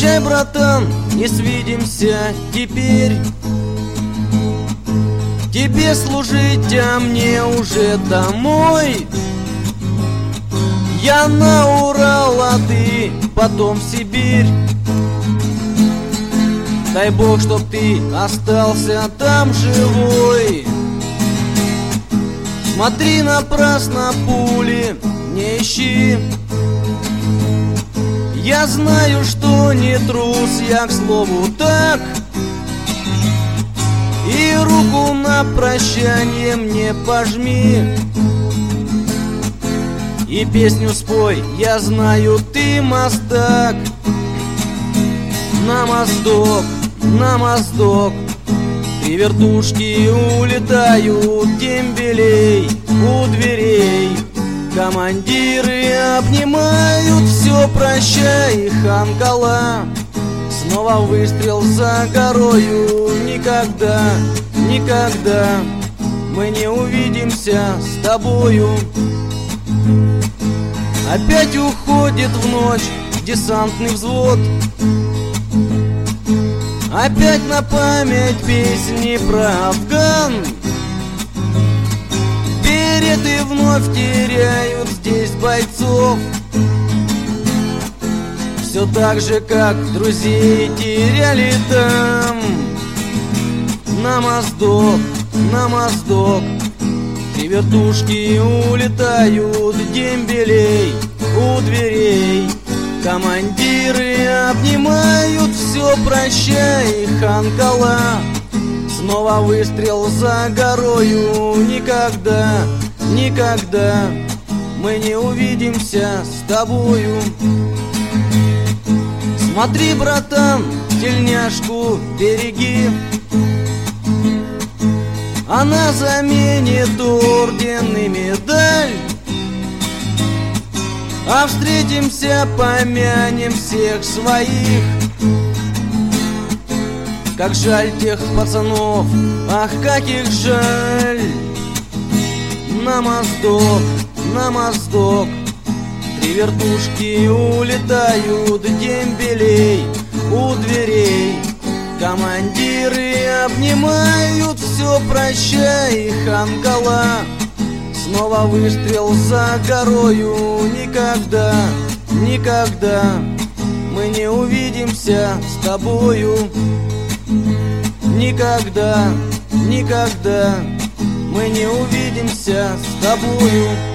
Прощай, братан, не свидимся теперь. Тебе служить, а мне уже домой. Я на Урал, а ты потом в Сибирь. Дай Бог, чтоб ты остался там живой. Смотри, напрасно пули не ищи. Я знаю, что не трус, я, к слову, так. И руку на прощание мне пожми. И песню спой, я знаю, ты мастак. На моздок, три вертушки улетают дембелей у дверей. Командиры обнимают, все, прощай, ханкала. Снова выстрел за горою. Никогда, никогда мы не увидимся с тобою. Опять уходит в ночь десантный взвод. Опять на память песни про Афган. Береты вновь теряют здесь бойцов. Все так же, как друзей теряли там. На моздок, три вертушки улетают дембелей у дверей. Командиры обнимают, все, прощай, ханкала. Снова выстрел за горою. Никогда, никогда мы не увидимся с тобою. Смотри, братан, тельняшку береги. Она заменит орден и медаль. А встретимся, помянем всех своих. Как жаль тех пацанов, ах, как их жаль. На моздок, три вертушки улетают дембелей у дверей. Командиры обнимают, все, прощай, ханкала. Снова выстрел за горою. Никогда, никогда мы не увидимся с тобою. Никогда, никогда мы не увидимся с тобою.